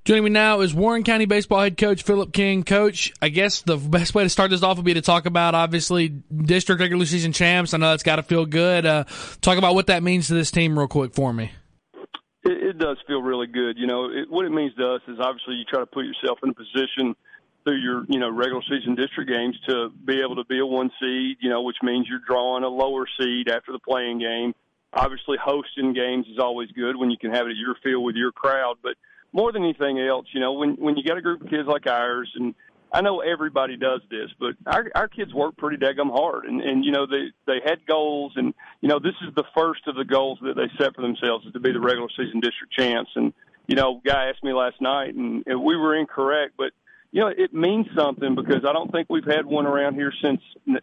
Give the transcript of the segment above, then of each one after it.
Joining me now is Warren County Baseball head coach Philip King. Coach, I guess the best way to start this off would be to talk about, obviously, district regular season champs. I know that's got to feel good. Talk about what that means to this team real quick for me. It does feel really good. You know, what it means to us is obviously you try to put yourself in a position through your, regular season district games to be able to be a 1 seed, which means you're drawing a lower seed after the playing game. Obviously, hosting games is always good when you can have it at your field with your crowd. But more than anything else, when you got a group of kids like ours, and I know everybody does this, but our kids work pretty daggum hard. And they had goals, and, this is the first of the goals that they set for themselves is to be the regular season district champs. And, guy asked me last night, and we were incorrect, but, it means something because I don't think we've had one around here since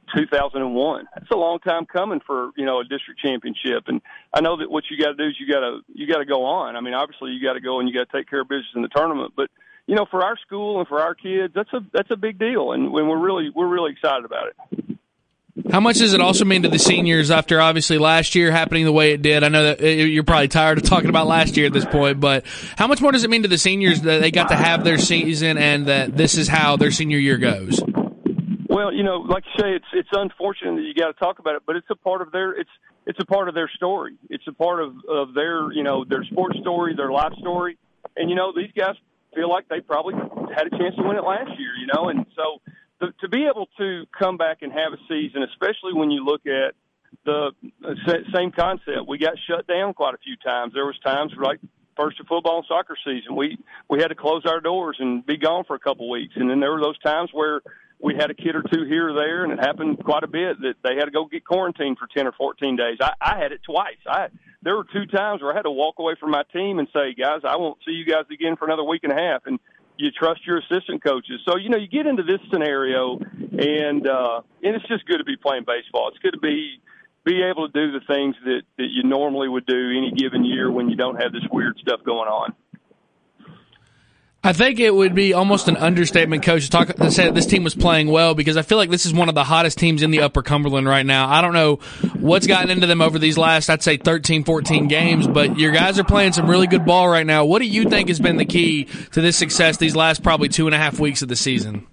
2001. That's a long time coming for, a district championship. And I know that what you got to do is you got to go on. I mean, obviously you got to go and you got to take care of business in the tournament, but for our school and for our kids, that's a big deal. And we're really excited about it. How much does it also mean to the seniors after obviously last year happening the way it did? I know that you're probably tired of talking about last year at this point, but how much more does it mean to the seniors that they got to have their season and that this is how their senior year goes? Well, like you say, it's unfortunate that you got to talk about it, but it's a part of their it's a part of their story. It's a part of their their sports story, their life story, and these guys feel like they probably had a chance to win it last year, and so. To be able to come back and have a season, especially when you look at the same concept, we got shut down quite a few times. There was times like first of football and soccer season, we had to close our doors and be gone for a couple of weeks. And then there were those times where we had a kid or two here or there, and it happened quite a bit that they had to go get quarantined for 10 or 14 days. I had it twice. There were 2 times where I had to walk away from my team and say, guys, I won't see you guys again for another week and a half. And you trust your assistant coaches. So, you get into this scenario, and it's just good to be playing baseball. It's good to be able to do the things that you normally would do any given year when you don't have this weird stuff going on. I think it would be almost an understatement, Coach, to say that this team was playing well because I feel like this is one of the hottest teams in the Upper Cumberland right now. I don't know what's gotten into them over these last, I'd say, 13, 14 games, but your guys are playing some really good ball right now. What do you think has been the key to this success these last probably 2.5 weeks of the season?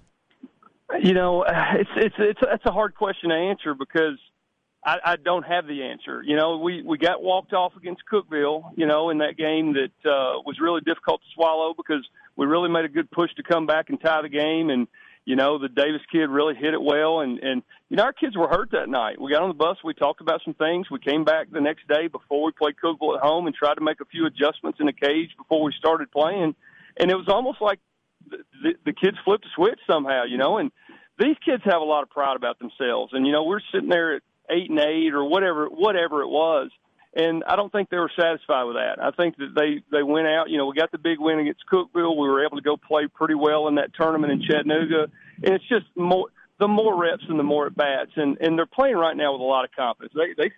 It's a hard question to answer because I don't have the answer. We got walked off against Cookeville, in that game that was really difficult to swallow because we really made a good push to come back and tie the game. And, the Davis kid really hit it well. And our kids were hurt that night. We got on the bus. We talked about some things. We came back the next day before we played Cookeville at home and tried to make a few adjustments in the cage before we started playing. And it was almost like the kids flipped a switch somehow, and these kids have a lot of pride about themselves. And, we're sitting there at 8-8 or whatever it was. And I don't think they were satisfied with that. I think that they went out, we got the big win against Cookeville. We were able to go play pretty well in that tournament in Chattanooga. And it's just the more reps and the more at bats. And they're playing right now with a lot of confidence.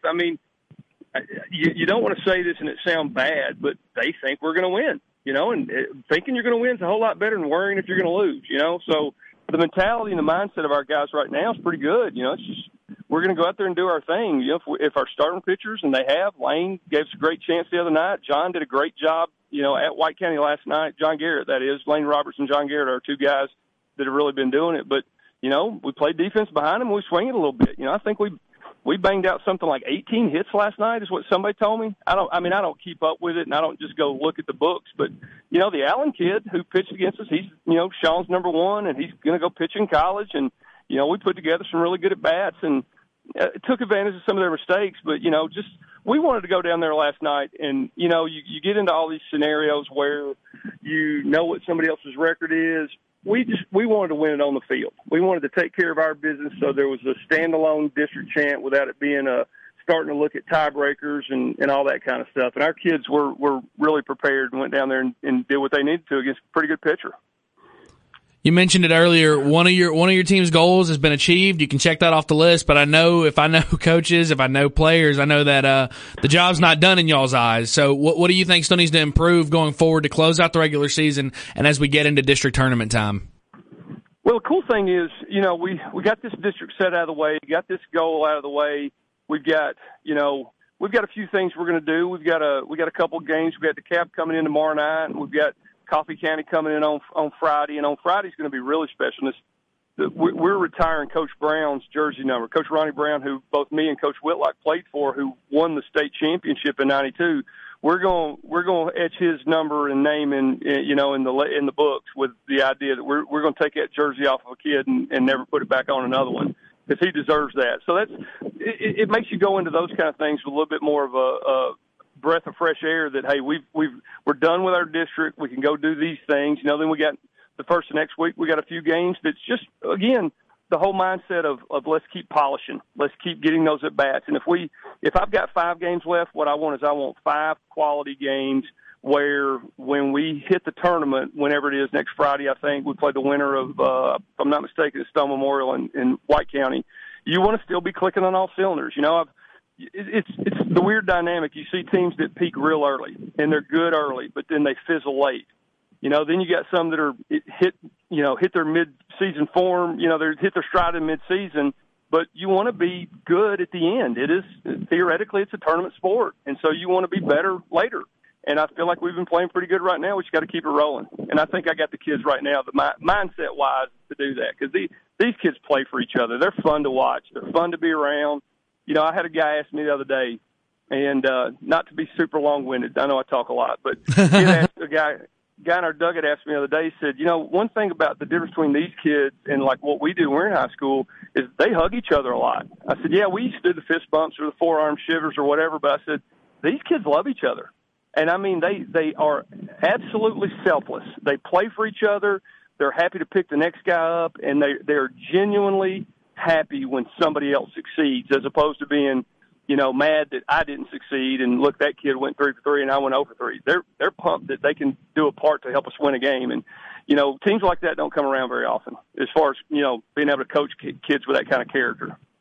You don't want to say this and it sound bad, but they think we're going to win, and thinking you're going to win is a whole lot better than worrying if you're going to lose, So the mentality and the mindset of our guys right now is pretty good. It's just, we're going to go out there and do our thing. If our starting pitchers, and they have, Lane gave us a great chance the other night. John did a great job, at White County last night. John Garrett, that is. Lane Roberts and John Garrett are 2 guys that have really been doing it. But, we played defense behind them. We swing it a little bit. I think we banged out something like 18 hits last night is what somebody told me. I don't keep up with it, and I don't just go look at the books. But, the Allen kid who pitched against us, he's, Sean's number 1, and he's going to go pitch in college. And, we put together some really good at-bats and took advantage of some of their mistakes. But, we wanted to go down there last night, and, you get into all these scenarios where what somebody else's record is. We wanted to win it on the field. We wanted to take care of our business, so there was a standalone district champ without it being starting to look at tiebreakers and all that kind of stuff. And our kids were really prepared and went down there and did what they needed to against a pretty good pitcher. You mentioned it earlier. One of your team's goals has been achieved. You can check that off the list. But if I know coaches, if I know players, I know that the job's not done in y'all's eyes. So what do you think still needs to improve going forward to close out the regular season and as we get into district tournament time? Well, the cool thing is, we got this district set out of the way, got this goal out of the way. We've got a few things we're going to do. We've got a couple of games. We've got the Cap coming in tomorrow night. And we've got Coffee County coming in on Friday, and on Friday's going to be really special. We're retiring Coach Brown's jersey number. Coach Ronnie Brown, who both me and Coach Whitlock played for, who won the state championship in '92. We're going to etch his number and name in the books, with the idea that we're going to take that jersey off of a kid and never put it back on another one, because he deserves that. So it makes you go into those kind of things with a little bit more of a breath of fresh air, that hey, we're done with our district. We can go do these things. Then we got the first of next week. We got a few games. That's just, again, the whole mindset of let's keep polishing. Let's keep getting those at bats. And if I've got 5 games left, what I want is 5 quality games where when we hit the tournament, whenever it is next Friday, I think we play the winner of, if I'm not mistaken, it's Stone Memorial in White County. You want to still be clicking on all cylinders. It's the weird dynamic. You see teams that peak real early and they're good early, but then they fizzle late. Then you got some that are hit their mid-season form. They hit their stride in mid-season, but you want to be good at the end. It is theoretically, it's a tournament sport, and so you want to be better later. And I feel like we've been playing pretty good right now. We just got to keep it rolling. And I think I got the kids right now, mindset-wise, to do that, because these kids play for each other. They're fun to watch. They're fun to be around. I had a guy ask me the other day, and not to be super long-winded, I know I talk a lot, but he asked a guy in our dugout asked me the other day, he said, one thing about the difference between these kids and like what we do when we're in high school is they hug each other a lot. I said, yeah, we used to do the fist bumps or the forearm shivers or whatever, but I said, these kids love each other. And I mean, they are absolutely selfless. They play for each other. They're happy to pick the next guy up, and they're genuinely happy when somebody else succeeds, as opposed to being, mad that I didn't succeed and look, that kid went 3 for 3 and I went 0 for 3. They're pumped that they can do a part to help us win a game. And, teams like that don't come around very often as far as, being able to coach kids with that kind of character.